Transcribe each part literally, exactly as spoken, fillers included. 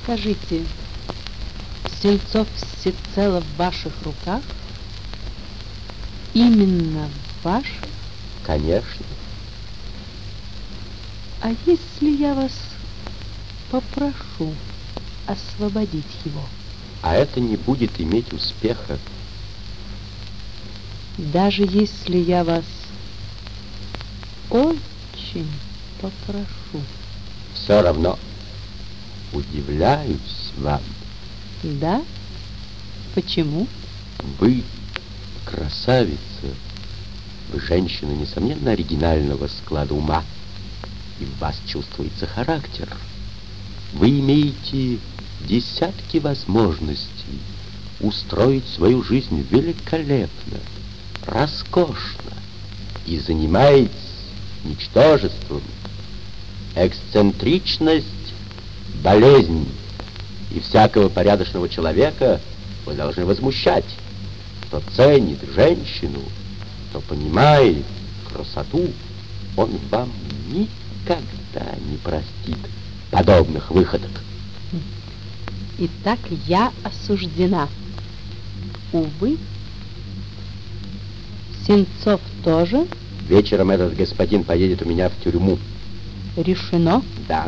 Скажите, Сенцов всецело в ваших руках? Именно ваших? Конечно. А если я вас попрошу освободить его? А это не будет иметь успеха. Даже если я вас очень попрошу. Все равно удивляюсь вам. Да? Почему? Вы красавица. Вы женщина, несомненно, оригинального склада ума. И в вас чувствуется характер. Вы имеете десятки возможностей устроить свою жизнь великолепно, роскошно и занимаетесь ничтожеством. Эксцентричность — болезнь, и всякого порядочного человека вы должны возмущать. Кто ценит женщину, кто понимает красоту, он вам никогда не простит подобных выходок. Итак, я осуждена. Увы. Сенцов тоже? Вечером этот господин поедет у меня в тюрьму. Решено? Да.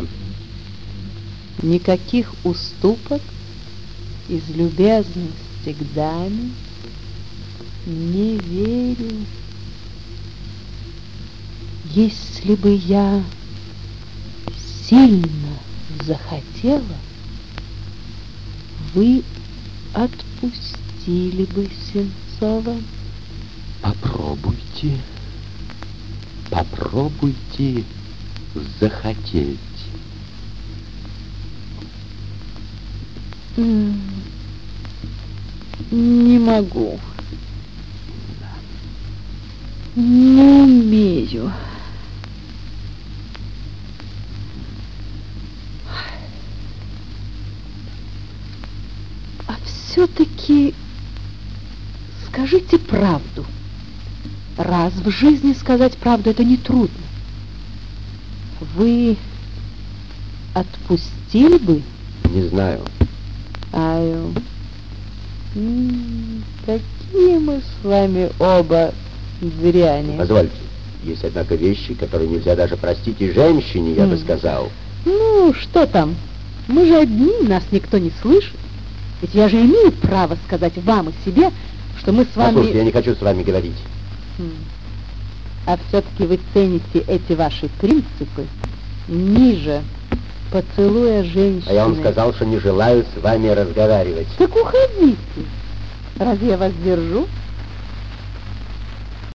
Никаких уступок из любезности к даме не верю. Если бы я сильно захотела, вы отпустили бы Сенцова? Попробуйте. Попробуйте захотеть. Не могу. Не умею. А все-таки скажите правду. Раз в жизни сказать правду — это нетрудно. Вы отпустили бы? Не знаю. Аю. М-м, какие мы с вами оба дряни. Позвольте, есть, однако, вещи, которые нельзя даже простить и женщине, я М. бы сказал. Ну, что там? Мы же одни, нас никто не слышит. Ведь я же имею право сказать вам и себе, что мы с вами... Послушайте, я не хочу с вами говорить. М. А все-таки вы цените эти ваши принципы ниже поцелуя женщины. А я вам сказал, что не желаю с вами разговаривать. Так уходите. Разве я вас держу?